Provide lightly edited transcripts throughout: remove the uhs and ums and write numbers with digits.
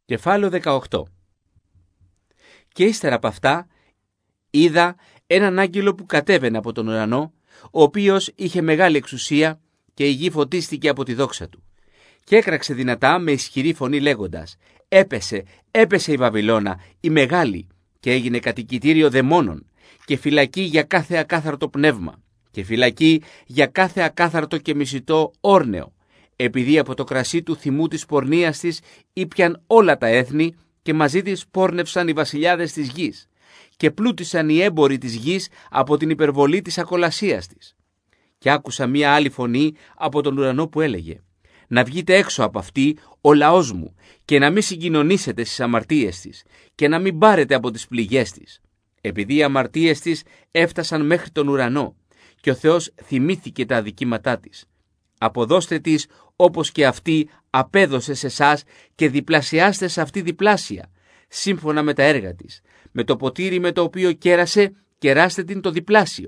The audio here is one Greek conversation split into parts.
Κεφάλαιο 18. Και ύστερα από αυτά είδα έναν άγγελο που κατέβαινε από τον ουρανό, ο οποίος είχε μεγάλη εξουσία και η γη φωτίστηκε από τη δόξα του. Και έκραξε δυνατά με ισχυρή φωνή λέγοντας: έπεσε η Βαβυλώνα, η μεγάλη, και έγινε κατοικητήριο δαιμόνων και φυλακή για κάθε ακάθαρτο πνεύμα και φυλακή για κάθε ακάθαρτο και μισητό όρνεο, επειδή από το κρασί του θυμού της πορνείας της ήπιαν όλα τα έθνη και μαζί της πόρνευσαν οι βασιλιάδες της γης και πλούτησαν οι έμποροι της γης από την υπερβολή της ακολασίας της. Και άκουσα μία άλλη φωνή από τον ουρανό που έλεγε: να βγείτε έξω από αυτή ο λαός μου και να μην συγκοινωνήσετε στις αμαρτίες της και να μην πάρετε από τις πληγές της, επειδή οι αμαρτίες της έφτασαν μέχρι τον ουρανό και ο Θεός θυμήθηκε τα αδικήματά της. Αποδώστε της όπως και αυτή απέδωσε σε εσάς και διπλασιάστε σε αυτή διπλάσια, σύμφωνα με τα έργα της. Με το ποτήρι με το οποίο κέρασε, κεράστε την το διπλάσιο.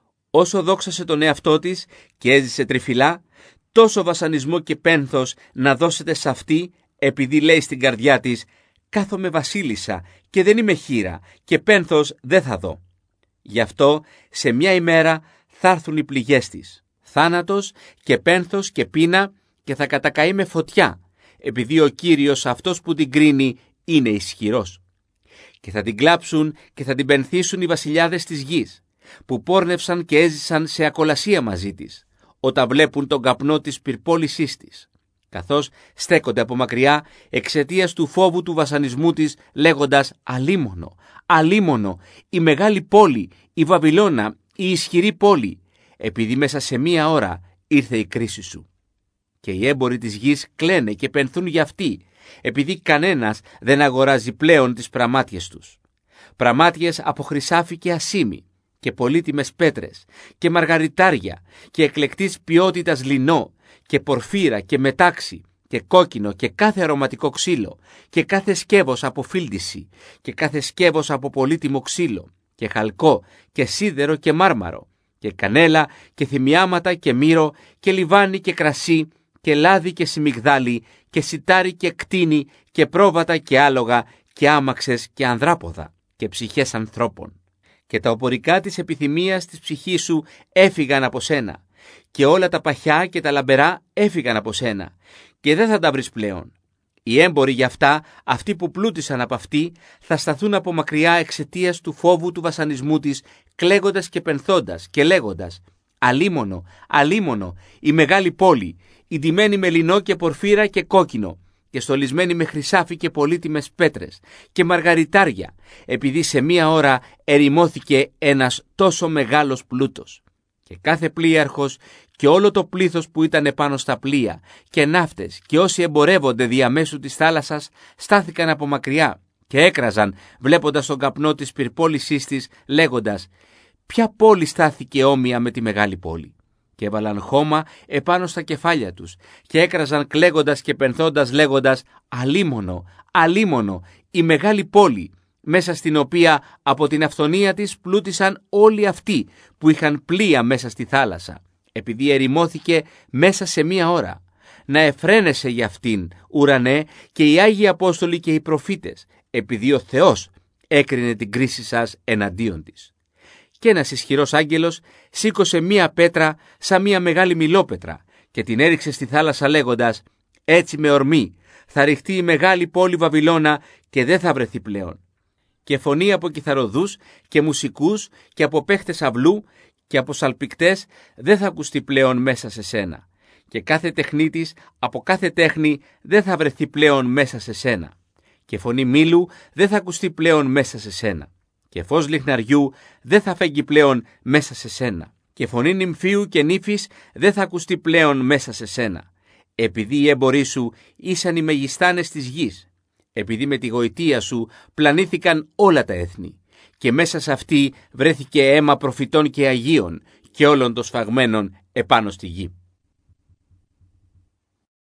Όσο δόξασε τον εαυτό της και έζησε τριφυλά, τόσο βασανισμό και πένθος να δώσετε σε αυτή, επειδή λέει στην καρδιά της: κάθομαι βασίλισσα και δεν είμαι χήρα και πένθος δεν θα δω. Γι' αυτό σε μια ημέρα θα έρθουν οι πληγές της, θάνατος και πένθος και πείνα, και θα κατακαεί με φωτιά, επειδή ο Κύριος αυτός που την κρίνει είναι ισχυρός. Και θα την κλάψουν και θα την πενθήσουν οι βασιλιάδες της γης, που πόρνευσαν και έζησαν σε ακολασία μαζί της, όταν βλέπουν τον καπνό της πυρπόλησής της, καθώς στέκονται από μακριά εξαιτίας του φόβου του βασανισμού της, λέγοντας: αλίμονο, αλίμονο, η μεγάλη πόλη, η Βαβυλώνα, η ισχυρή πόλη, επειδή μέσα σε μία ώρα ήρθε η κρίση σου. Και οι έμποροι της γης κλαίνε και πενθούν για αυτή, επειδή κανένας δεν αγοράζει πλέον τις πραμάτιες τους. Πραμάτιες από χρυσάφι και ασήμι, και πολύτιμες πέτρες, και μαργαριτάρια, και εκλεκτής ποιότητας λινό, και πορφύρα και μετάξι, και κόκκινο, και κάθε αρωματικό ξύλο, και κάθε σκεύος από φίλτιση, και κάθε σκεύος από πολύτιμο ξύλο, και χαλκό, και σίδερο και μάρμαρο, και κανέλα, και θυμιάματα, και μύρο, και λιβάνι, και κρασί, και λάδι, και σιμιγδάλι, και σιτάρι, και κτίνη, και πρόβατα, και άλογα, και άμαξες, και ανδράποδα, και ψυχές ανθρώπων. Και τα οπωρικά της επιθυμίας της ψυχής σου έφυγαν από σένα, και όλα τα παχιά και τα λαμπερά έφυγαν από σένα, και δεν θα τα βρεις πλέον. Οι έμποροι γι' αυτά, αυτοί που πλούτησαν από αυτή, θα σταθούν από μακριά εξαιτίας του φόβου του βασανισμού της, κλαίγοντας και πενθώντας και λέγοντας: αλίμονο, αλίμονο, η μεγάλη πόλη, η ντυμένη με λινό και πορφύρα και κόκκινο, και στολισμένη με χρυσάφι και πολύτιμες πέτρες και μαργαριτάρια, επειδή σε μία ώρα ερημώθηκε ένας τόσο μεγάλος πλούτος. Και κάθε πλοίαρχος και όλο το πλήθος που ήταν επάνω στα πλοία και ναύτες και όσοι εμπορεύονται διαμέσου της θάλασσας στάθηκαν από μακριά και έκραζαν βλέποντας τον καπνό της πυρπόλησής της, λέγοντας: ποια πόλη στάθηκε όμοια με τη μεγάλη πόλη? Και έβαλαν χώμα επάνω στα κεφάλια τους και έκραζαν κλαίγοντας και πενθώντας, λέγοντας: αλίμονο, αλίμονο, η μεγάλη πόλη, μέσα στην οποία από την αυθονία της πλούτησαν όλοι αυτοί που είχαν πλοία μέσα στη θάλασσα, επειδή ερημώθηκε μέσα σε μία ώρα. Να εφραίνεσαι για αυτήν, ουρανέ, και οι Άγιοι Απόστολοι και οι προφήτες, επειδή ο Θεός έκρινε την κρίση σας εναντίον της. Και ένας ισχυρός άγγελος σήκωσε μία πέτρα σαν μία μεγάλη μιλόπετρα και την έριξε στη θάλασσα, λέγοντας: έτσι με ορμή θα ρηχτεί η μεγάλη πόλη Βαβυλώνα και δεν θα βρεθεί πλέον. Και φωνή από κιθαροδούς και μουσικούς και από παίχτες αυλού και από σαλπικτές δεν θα ακουστεί πλέον μέσα σε σένα. Και κάθε τεχνίτης από κάθε τέχνη δεν θα βρεθεί πλέον μέσα σε σένα. Και φωνή μήλου δεν θα ακουστεί πλέον μέσα σε σένα. Και φως λιχναριού δεν θα φέγγει πλέον μέσα σε σένα. Και φωνή νυμφίου και νύφης δεν θα ακουστεί πλέον μέσα σε σένα. Επειδή οι έμποροι σου ήσαν οι μεγιστάνες της γης. Επειδή με τη γοητεία σου πλανήθηκαν όλα τα έθνη. Και μέσα σε αυτή βρέθηκε αίμα προφητών και αγίων και όλων των σφαγμένων επάνω στη γη.